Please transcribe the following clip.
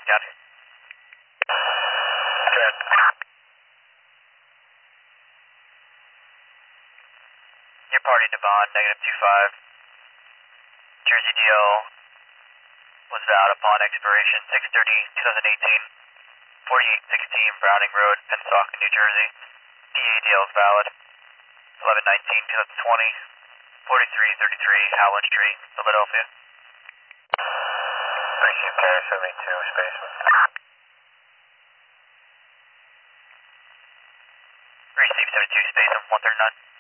County. Good. Your party to bond, -25. Jersey DL was valid upon expiration 6/30/2018. 4816 Browning Road, Pensacola, New Jersey. DADL is valid. 11/19/2020. 4333 Howland Street, Philadelphia. Receive carrier 72, spaceman. Receive 72, space of 139.